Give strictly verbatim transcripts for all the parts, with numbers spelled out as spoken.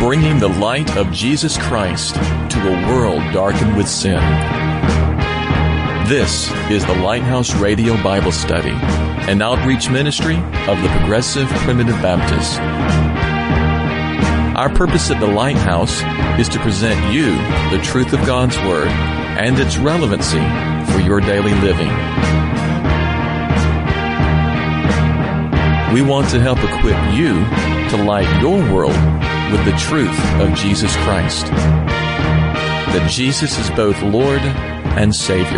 bringing the light of Jesus Christ to a world darkened with sin. This is the Lighthouse Radio Bible Study, an outreach ministry of the Progressive Primitive Baptists. Our purpose at the Lighthouse is to present you the truth of God's Word and its relevancy for your daily living. We want to help equip you to light your world with the truth of Jesus Christ. That Jesus is both Lord and Savior.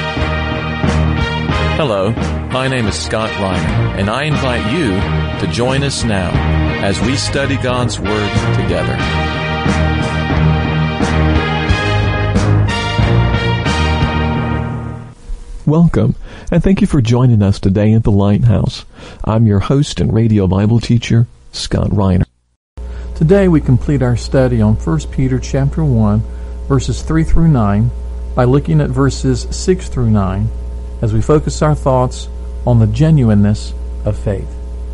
Hello, my name is Scott Reiner, and I invite you to join us now as we study God's Word together. Welcome, and thank you for joining us today at the Lighthouse. I'm your host and radio Bible teacher, Scott Reiner. Today we complete our study on First Peter chapter one, verses three through nine, by looking at verses six through nine, as we focus our thoughts on the genuineness of faith.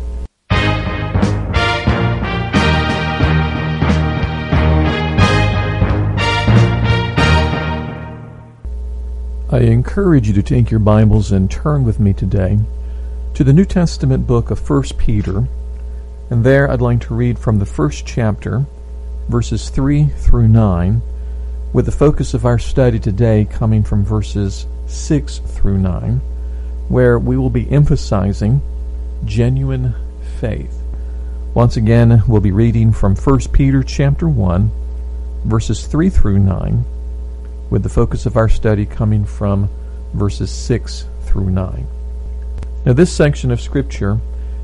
I encourage you to take your Bibles and turn with me today to the New Testament book of First Peter, and there I'd like to read from the first chapter, verses three through nine, with the focus of our study today coming from verses six through nine, where we will be emphasizing genuine faith. Once again, we'll be reading from First Peter chapter one, verses three through nine, with the focus of our study coming from verses six through nine. Now, this section of Scripture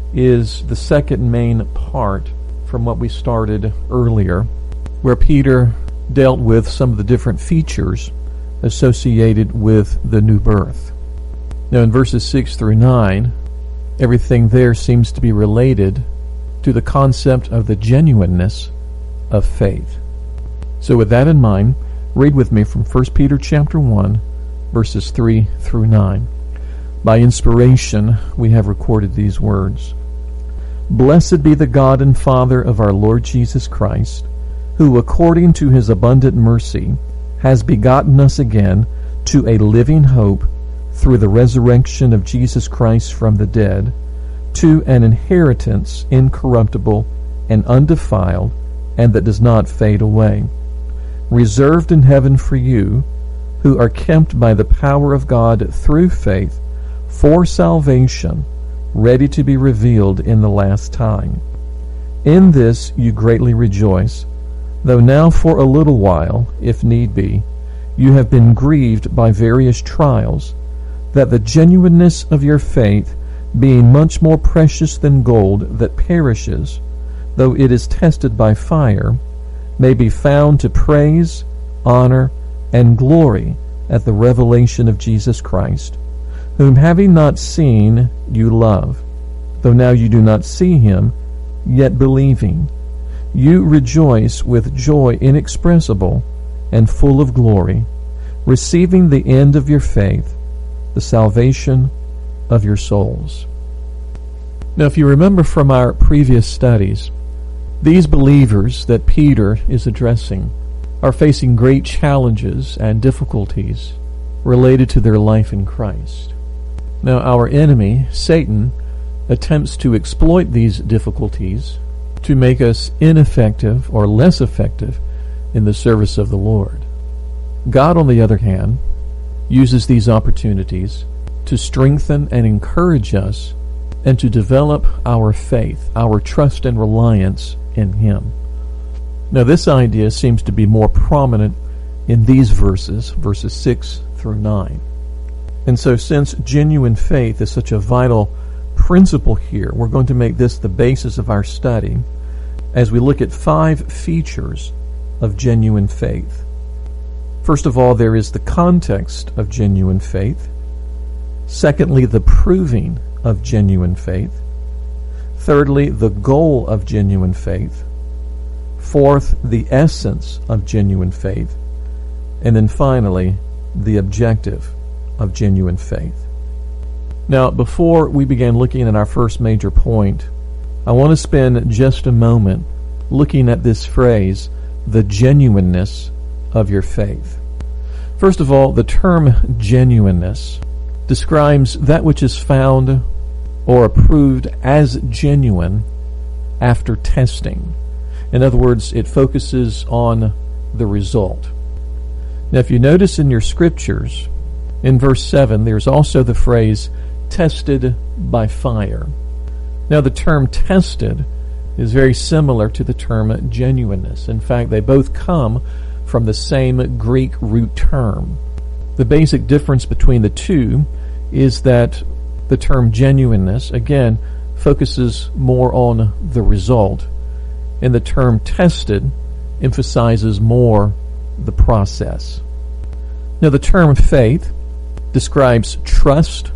is the second main part from what we started earlier, where Peter dealt with some of the different features associated with the new birth. Now, in verses six through nine, everything there seems to be related to the concept of the genuineness of faith. So with that in mind, read with me from First Peter chapter one, verses three through nine. By inspiration, we have recorded these words. Blessed be the God and Father of our Lord Jesus Christ, who according to his abundant mercy has begotten us again to a living hope through the resurrection of Jesus Christ from the dead, to an inheritance incorruptible and undefiled, and that does not fade away, reserved in heaven for you, who are kept by the power of God through faith for salvation, ready to be revealed in the last time. In this you greatly rejoice, though now for a little while, if need be, you have been grieved by various trials, that the genuineness of your faith, being much more precious than gold that perishes, though it is tested by fire, may be found to praise, honor, and glory at the revelation of Jesus Christ, whom having not seen you love, though now you do not see him, yet believing, you rejoice with joy inexpressible and full of glory, receiving the end of your faith, the salvation of your souls. Now, if you remember from our previous studies, these believers that Peter is addressing are facing great challenges and difficulties related to their life in Christ. Now, our enemy, Satan, attempts to exploit these difficulties to make us ineffective or less effective in the service of the Lord. God, on the other hand, uses these opportunities to strengthen and encourage us and to develop our faith, our trust and reliance in him. Now, this idea seems to be more prominent in these verses, verses six through nine. And so, since genuine faith is such a vital principle here, we're going to make this the basis of our study as we look at five features of genuine faith. First of all, there is the context of genuine faith. Secondly, the proving of genuine faith. Thirdly, the goal of genuine faith. Fourth, the essence of genuine faith. And then finally, the objective of genuine faith. Now, before we begin looking at our first major point, I want to spend just a moment looking at this phrase, the genuineness of your faith. First of all, the term genuineness describes that which is found or approved as genuine after testing. In other words, it focuses on the result. Now, if you notice in your scriptures, in verse seven, there's also the phrase, tested by fire. Now, the term tested is very similar to the term genuineness. In fact, they both come from the same Greek root term. The basic difference between the two is that the term genuineness, again, focuses more on the result, and the term tested emphasizes more the process. Now, the term faith describes trust,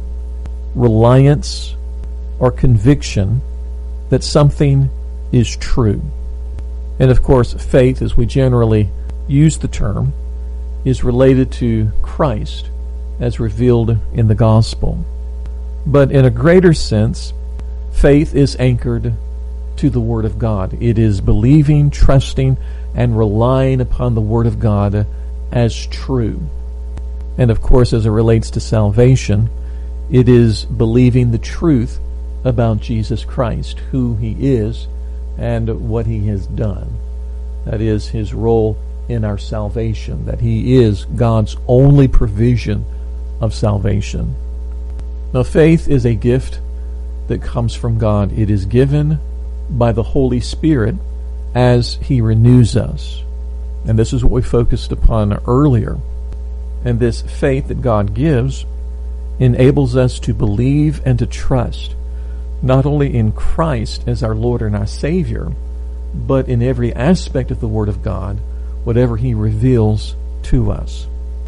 reliance, or conviction that something is true. And of course, faith, as we generally use the term, is related to Christ as revealed in the gospel. But in a greater sense, faith is anchored to the Word of God. It is believing, trusting, and relying upon the Word of God as true. And of course, as it relates to salvation, it is believing the truth about Jesus Christ, who He is and what He has done. That is, His role in our salvation, that He is God's only provision of salvation. Now, faith is a gift that comes from God. It is given by the Holy Spirit as He renews us. And this is what we focused upon earlier. And this faith that God gives enables us to believe and to trust not only in Christ as our Lord and our Savior, but in every aspect of the Word of God, whatever He reveals to us.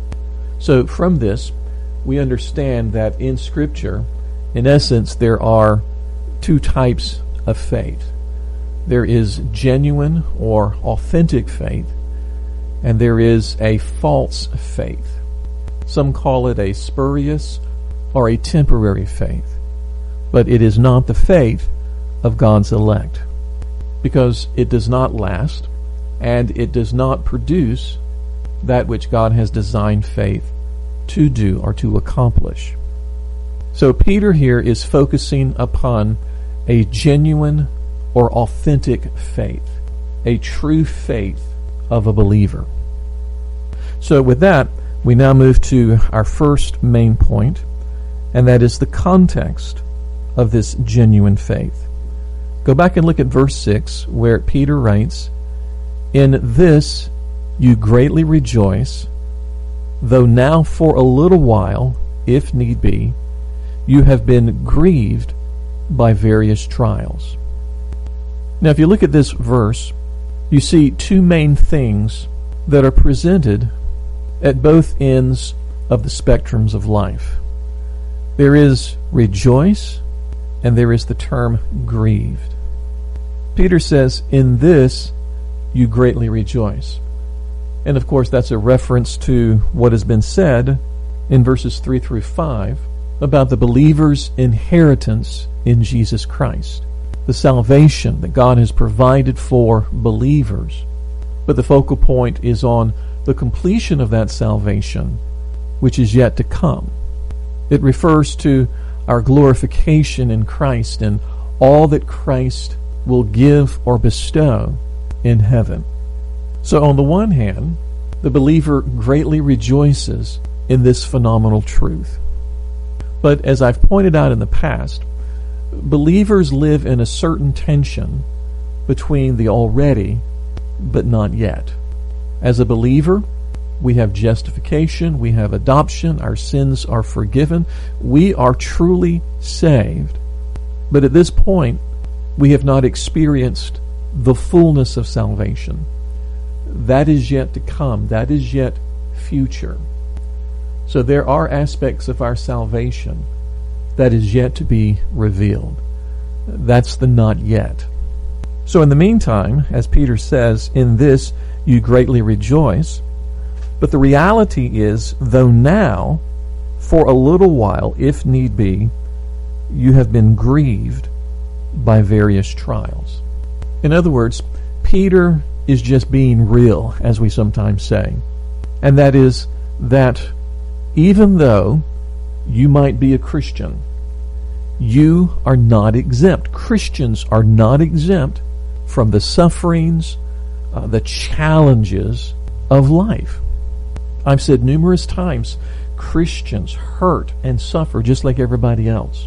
So from this, we understand that in Scripture, in essence, there are two types of faith. There is genuine or authentic faith, and there is a false faith. Some call it a spurious or a temporary faith, but it is not the faith of God's elect, because it does not last, and it does not produce that which God has designed faith to do or to accomplish. So Peter here is focusing upon a genuine or authentic faith, a true faith of a believer. So with that, we now move to our first main point, and that is the context of this genuine faith. Go back and look at verse six, where Peter writes, "In this you greatly rejoice, though now for a little while, if need be, you have been grieved by various trials." Now, if you look at this verse, you see two main things that are presented at both ends of the spectrums of life. There is rejoice, and there is the term grieved. Peter says, "In this you greatly rejoice." And of course, that's a reference to what has been said in verses three through five about the believer's inheritance in Jesus Christ, the salvation that God has provided for believers. But the focal point is on the completion of that salvation, which is yet to come. It refers to our glorification in Christ and all that Christ will give or bestow in heaven. So on the one hand, the believer greatly rejoices in this phenomenal truth. But as I've pointed out in the past, believers live in a certain tension between the already but not yet. As a believer, we have justification, we have adoption, our sins are forgiven, we are truly saved. But at this point, we have not experienced the fullness of salvation. That is yet to come. That is yet future. So there are aspects of our salvation that is yet to be revealed. That's the not yet. So in the meantime, as Peter says, "In this you greatly rejoice." But the reality is, though now, for a little while, if need be, you have been grieved by various trials. In other words, Peter is just being real, as we sometimes say. And that is that even though you might be a Christian, you are not exempt. Christians are not exempt from the sufferings, uh, the challenges of life. I've said numerous times, Christians hurt and suffer just like everybody else.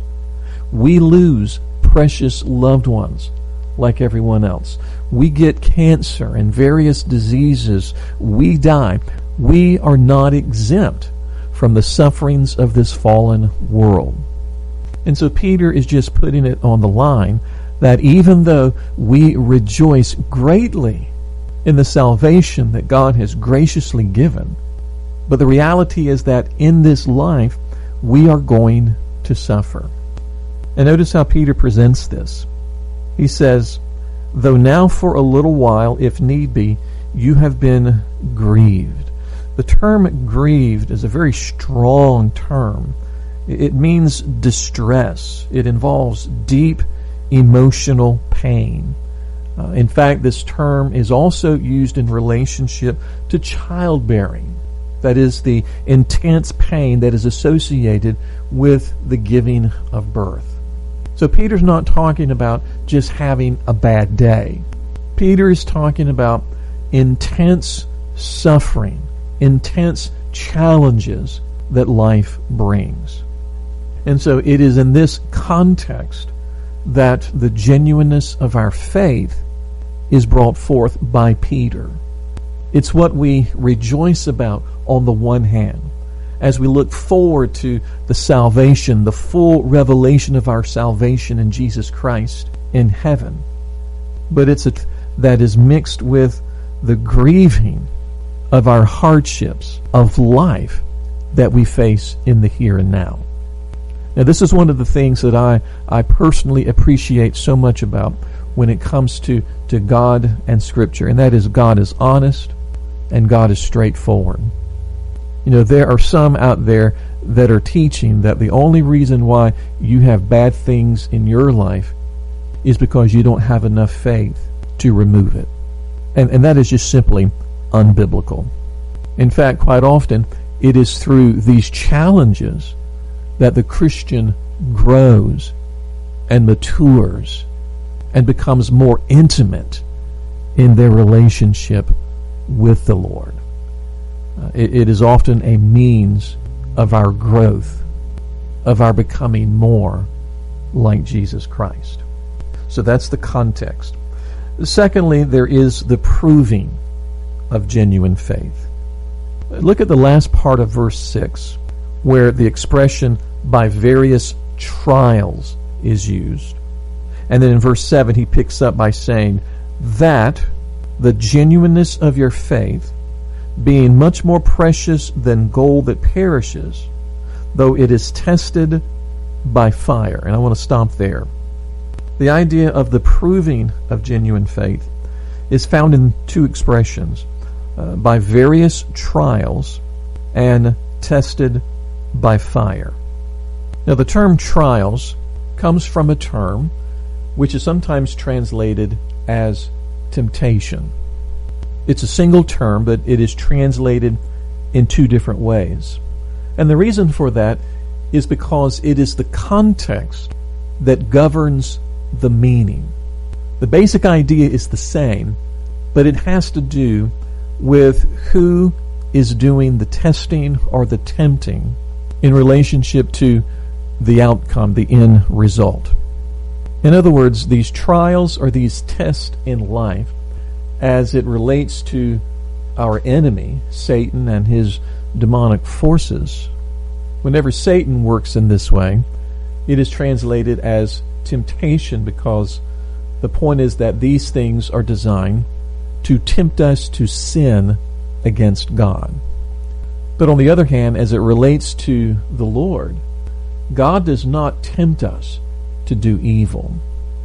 We lose precious loved ones like everyone else. We get cancer and various diseases. We die. We are not exempt from the sufferings of this fallen world. And so Peter is just putting it on the line that even though we rejoice greatly in the salvation that God has graciously given, but the reality is that in this life we are going to suffer. And notice how Peter presents this. He says, though now for a little while, if need be, you have been grieved. The term grieved is a very strong term. It means distress. It involves deep emotional pain. Uh, in fact, this term is also used in relationship to childbearing. That is the intense pain that is associated with the giving of birth. So Peter's not talking about just having a bad day. Peter is talking about intense suffering, intense challenges that life brings. And so it is in this context that the genuineness of our faith is brought forth by Peter. It's what we rejoice about on the one hand, as we look forward to the salvation, the full revelation of our salvation in Jesus Christ in heaven. But it's a, that is mixed with the grieving of our hardships of life that we face in the here and now. Now, this is one of the things that I, I personally appreciate so much about when it comes to, to God and Scripture, and that is God is honest and God is straightforward. You know, there are some out there that are teaching that the only reason why you have bad things in your life is because you don't have enough faith to remove it. And, and that is just simply unbiblical. In fact, quite often, it is through these challenges that the Christian grows and matures and becomes more intimate in their relationship with the Lord. Uh, it, it is often a means of our growth, of our becoming more like Jesus Christ. So that's the context. Secondly, there is the proving of genuine faith. Look at the last part of verse six, where the expression by various trials is used. And then in verse seven, he picks up by saying that the genuineness of your faith, being much more precious than gold that perishes, though it is tested by fire. And I want to stop there. The idea of the proving of genuine faith is found in two expressions, uh, by various trials and tested by fire. Now, the term trials comes from a term which is sometimes translated as temptation. It's a single term, but it is translated in two different ways. And the reason for that is because it is the context that governs the meaning. The basic idea is the same, but it has to do with who is doing the testing or the tempting in relationship to the outcome, the end result. In other words, these trials or these tests in life, as it relates to our enemy, Satan and his demonic forces, whenever Satan works in this way, it is translated as temptation, because the point is that these things are designed to tempt us to sin against God. But on the other hand, as it relates to the Lord, God does not tempt us to do evil,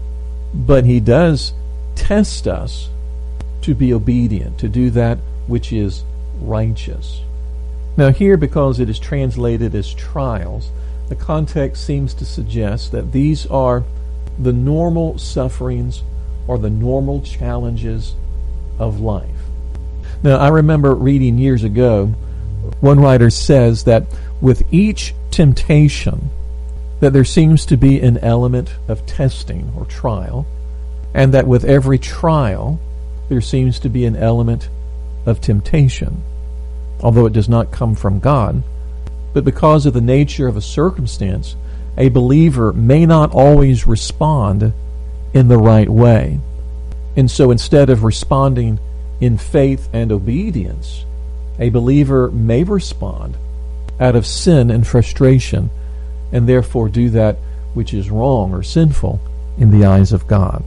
but He does test us to be obedient, to do that which is righteous. Now here, because it is translated as trials, the context seems to suggest that these are the normal sufferings or the normal challenges of life. Now, I remember reading years ago, one writer says that with each temptation, that there seems to be an element of testing or trial, and that with every trial, there seems to be an element of temptation, although it does not come from God. But because of the nature of a circumstance, a believer may not always respond in the right way. And so instead of responding in faith and obedience, a believer may respond out of sin and frustration, and therefore do that which is wrong or sinful in the eyes of God.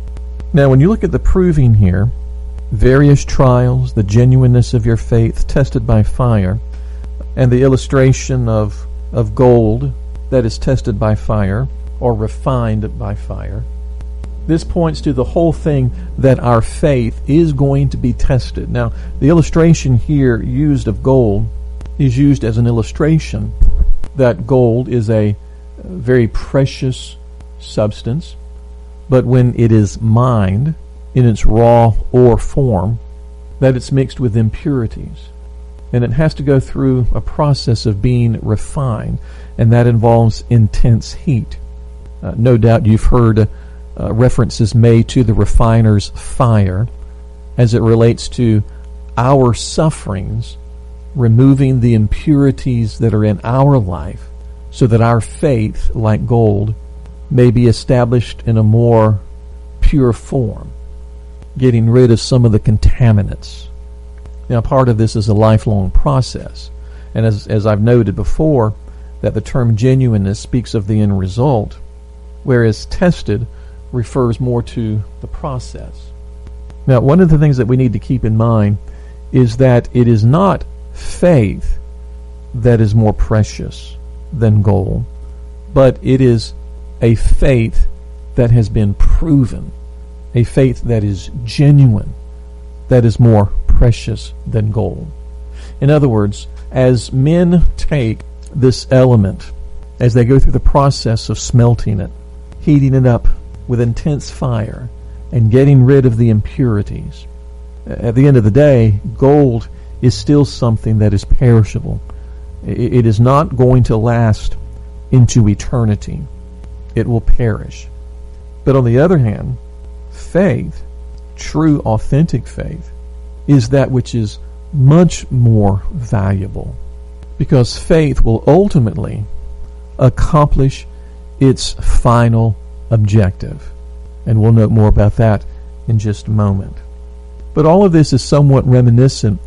Now, when you look at the proving here, various trials, the genuineness of your faith tested by fire, and the illustration of, of gold that is tested by fire or refined by fire, this points to the whole thing that our faith is going to be tested. Now, the illustration here used of gold is used as an illustration that gold is a very precious substance, but when it is mined in its raw ore form, that it's mixed with impurities. And it has to go through a process of being refined, and that involves intense heat. Uh, no doubt you've heard uh, references made to the refiner's fire as it relates to our sufferings, removing the impurities that are in our life so that our faith, like gold, may be established in a more pure form, getting rid of some of the contaminants. Now, part of this is a lifelong process, and as, as I've noted before, that the term genuineness speaks of the end result, whereas tested refers more to the process. Now, one of the things that we need to keep in mind is that it is not faith that is more precious than gold, but it is a faith that has been proven, a faith that is genuine, that is more precious than gold. In other words, as men take this element, as they go through the process of smelting it, heating it up with intense fire, and getting rid of the impurities, at the end of the day, gold is still something that is perishable. It is not going to last into eternity. It will perish. But on the other hand, faith, true authentic faith, is that which is much more valuable, because faith will ultimately accomplish its final objective. And we'll note more about that in just a moment. But all of this is somewhat reminiscent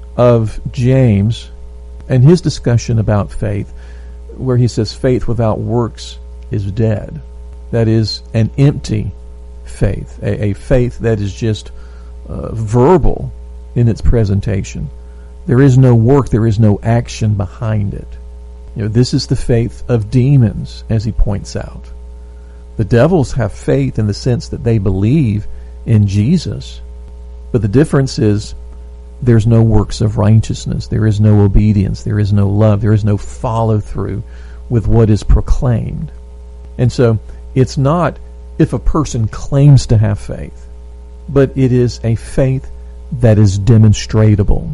of James and his discussion about faith, where he says faith without works is dead. That is an empty faith, a, a faith that is just uh, verbal in its presentation. There is no work, there is no action behind it. You know, this is the faith of demons, as he points out. The devils have faith in the sense that they believe in Jesus, but the difference is there's no works of righteousness, there is no obedience, there is no love, there is no follow-through with what is proclaimed. And so it's not if a person claims to have faith, but it is a faith that is demonstratable.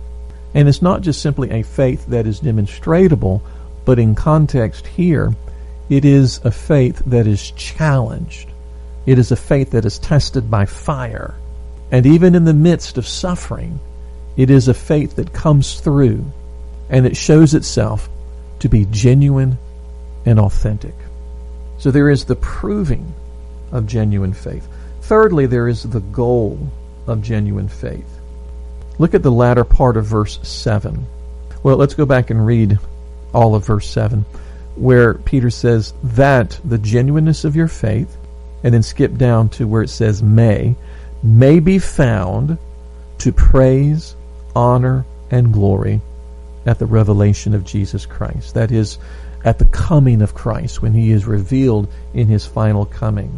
And it's not just simply a faith that is demonstratable, but in context here, it is a faith that is challenged. It is a faith that is tested by fire. And even in the midst of suffering, it is a faith that comes through, and it shows itself to be genuine and authentic. So there is the proving of genuine faith. Thirdly, there is the goal of genuine faith. Look at the latter part of verse seven. Well, let's go back and read all of verse seven, where Peter says that the genuineness of your faith, and then skip down to where it says may, may be found to praise, honor, and glory at the revelation of Jesus Christ. That is, at the coming of Christ, when he is revealed in his final coming.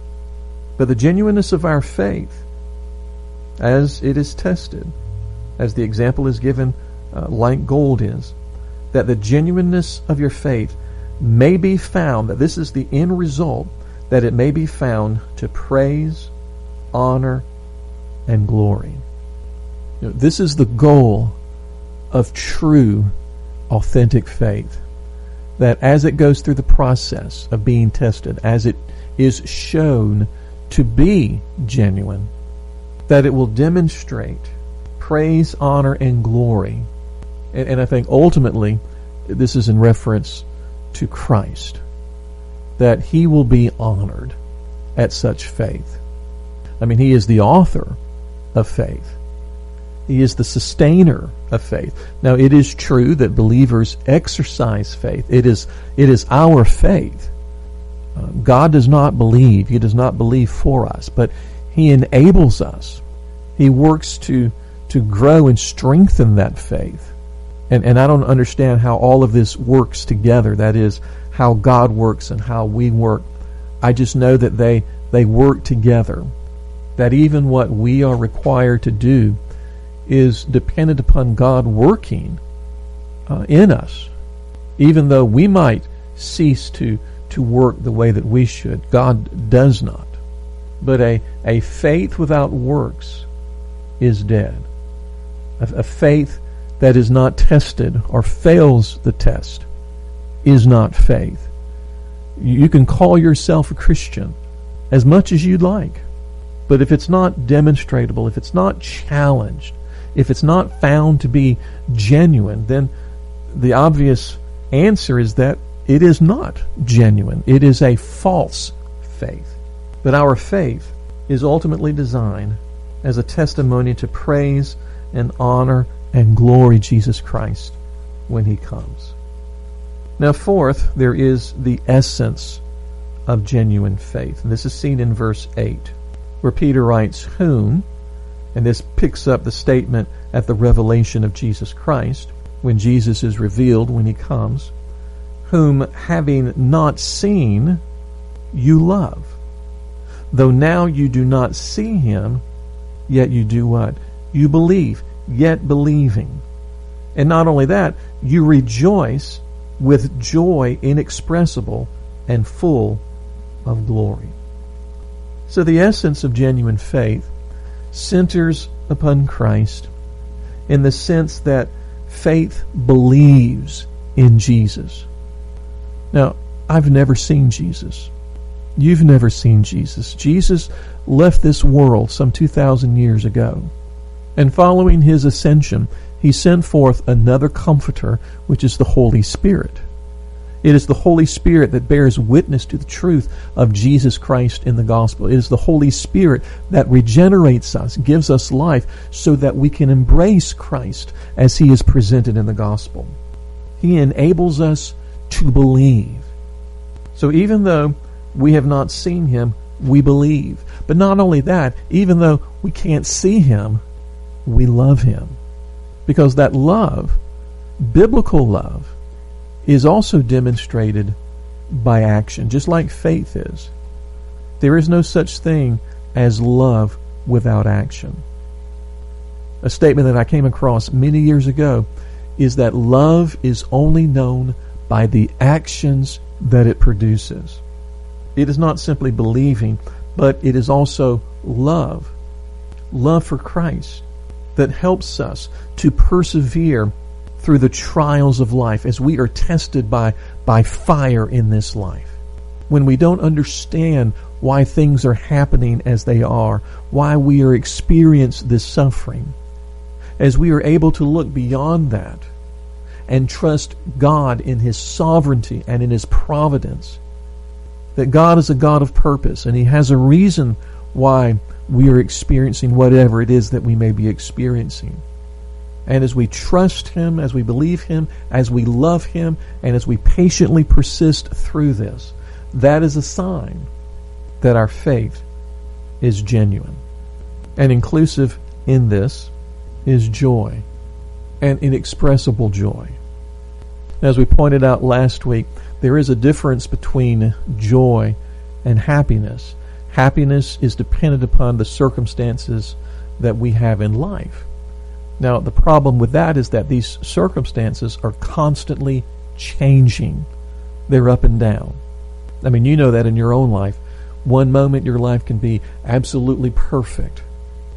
But the genuineness of our faith, as it is tested, as the example is given, uh, like gold is, that the genuineness of your faith may be found, that this is the end result, that it may be found to praise, honor, and glory. You know, this is the goal of true, authentic faith. That as it goes through the process of being tested, as it is shown to be genuine, that it will demonstrate praise, honor, and glory. And, and I think ultimately, this is in reference to Christ, that He will be honored at such faith. I mean, He is the author of faith. He is the sustainer of faith. Now, it is true that believers exercise faith. It is, it is our faith. Uh, God does not believe. He does not believe for us, but He enables us. He works to, to grow and strengthen that faith. And, and I don't understand how all of this works together. That is, how God works and how we work. I just know that they, they work together. That even what we are required to do is dependent upon God working uh, in us. Even though we might cease to, to work the way that we should, God does not. But a, a faith without works is dead. A, a faith that is not tested or fails the test is not faith. You can call yourself a Christian as much as you'd like, but if it's not demonstratable, if it's not challenged, if it's not found to be genuine, then the obvious answer is that it is not genuine. It is a false faith. But our faith is ultimately designed as a testimony to praise and honor and glory Jesus Christ when He comes. Now, fourth, there is the essence of genuine faith. And this is seen in verse eight, where Peter writes, whom, and this picks up the statement at the revelation of Jesus Christ, when Jesus is revealed, when He comes, whom having not seen, you love. Though now you do not see Him, yet you do what? You believe, yet believing. And not only that, you rejoice with joy inexpressible and full of glory. So the essence of genuine faith centers upon Christ in the sense that faith believes in Jesus. Now, I've never seen Jesus. You've never seen Jesus. Jesus left this world some two thousand years ago. And following His ascension, He sent forth another Comforter, which is the Holy Spirit. It is the Holy Spirit that bears witness to the truth of Jesus Christ in the gospel. It is the Holy Spirit that regenerates us, gives us life, so that we can embrace Christ as He is presented in the gospel. He enables us to believe. So even though we have not seen Him, we believe. But not only that, even though we can't see Him, we love Him. Because that love, biblical love, is also demonstrated by action, just like faith is. There is no such thing as love without action. A statement that I came across many years ago is that love is only known by the actions that it produces. It is not simply believing, but it is also love. Love for Christ that helps us to persevere through the trials of life as we are tested by, by fire in this life. When we don't understand why things are happening as they are, why we are experiencing this suffering, as we are able to look beyond that and trust God in His sovereignty and in His providence, that God is a God of purpose and He has a reason why we are experiencing whatever it is that we may be experiencing. And as we trust Him, as we believe Him, as we love Him, and as we patiently persist through this, that is a sign that our faith is genuine. And inclusive in this is joy, and inexpressible joy. As we pointed out last week, there is a difference between joy and happiness. Happiness is dependent upon the circumstances that we have in life. Now, the problem with that is that these circumstances are constantly changing. They're up and down. I mean, you know that in your own life. One moment your life can be absolutely perfect.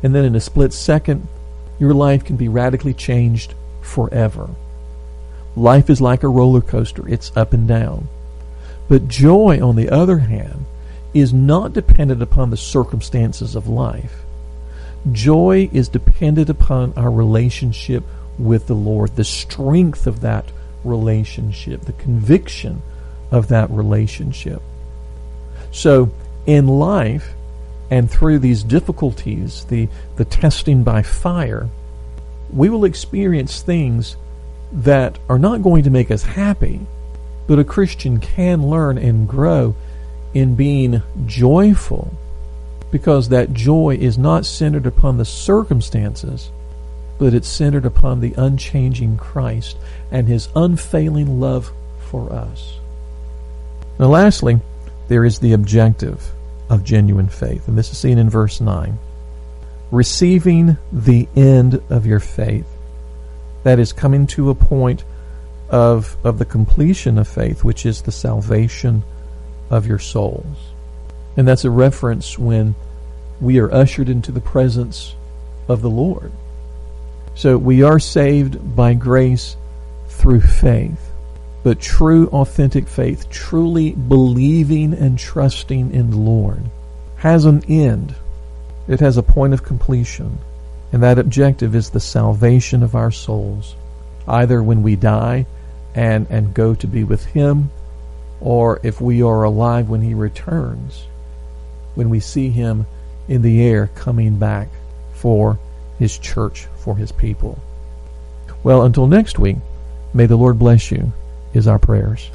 and then in a split second, your life can be radically changed forever. Life is like a roller coaster. It's up and down. But joy, on the other hand, is not dependent upon the circumstances of life. Joy is dependent upon our relationship with the Lord, the strength of that relationship, the conviction of that relationship. So, in life, and through these difficulties, the, the testing by fire, we will experience things that are not going to make us happy, but a Christian can learn and grow in being joyful, because that joy is not centered upon the circumstances, but it's centered upon the unchanging Christ and His unfailing love for us. Now lastly, there is the objective of genuine faith, and this is seen in verse nine. Receiving the end of your faith. That is, coming to a point of, of the completion of faith, which is the salvation of your souls. And that's a reference when we are ushered into the presence of the Lord. So we are saved by grace through faith. But true, authentic faith, truly believing and trusting in the Lord, has an end. It has a point of completion. And that objective is the salvation of our souls, either when we die and, and go to be with Him, or if we are alive when He returns, when we see Him in the air coming back for His church, for His people. Well, until next week, may the Lord bless you, is our prayers.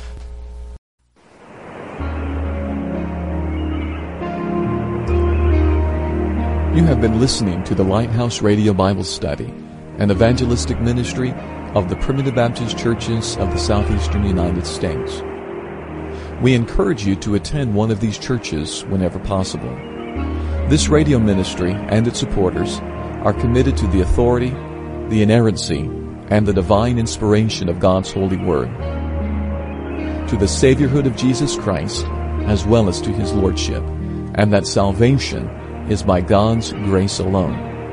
You have been listening to the Lighthouse Radio Bible Study, an evangelistic ministry of the Primitive Baptist Churches of the Southeastern United States. We encourage you to attend one of these churches whenever possible. This radio ministry and its supporters are committed to the authority, the inerrancy, and the divine inspiration of God's holy word, to the Saviorhood of Jesus Christ, as well as to His Lordship, and that salvation is by God's grace alone.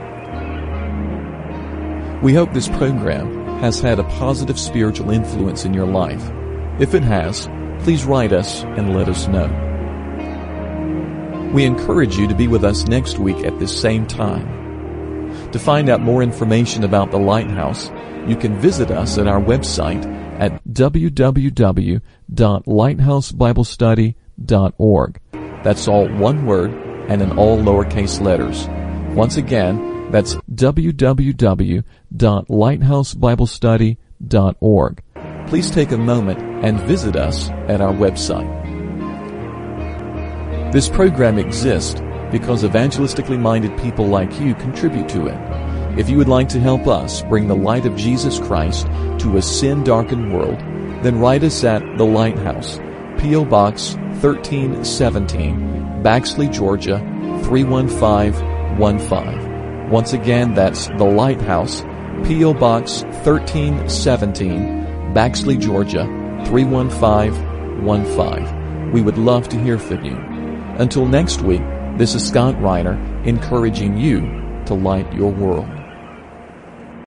We hope this program has had a positive spiritual influence in your life. If it has, please write us and let us know. We encourage you to be with us next week at this same time. To find out more information about the Lighthouse, you can visit us at our website at w w w dot lighthouse bible study dot org. That's all one word and in all lowercase letters. Once again, that's w w w dot lighthouse bible study dot org. Please take a moment and visit us at our website. This program exists because evangelistically minded people like you contribute to it. If you would like to help us bring the light of Jesus Christ to a sin-darkened world, then write us at The Lighthouse, P O. Box thirteen seventeen, Baxley, Georgia, three one five one five. Once again, that's The Lighthouse, P O. Box thirteen seventeen, Baxley, Georgia, three one five one five. We would love to hear from you. Until next week, this is Scott Reiner encouraging you to light your world.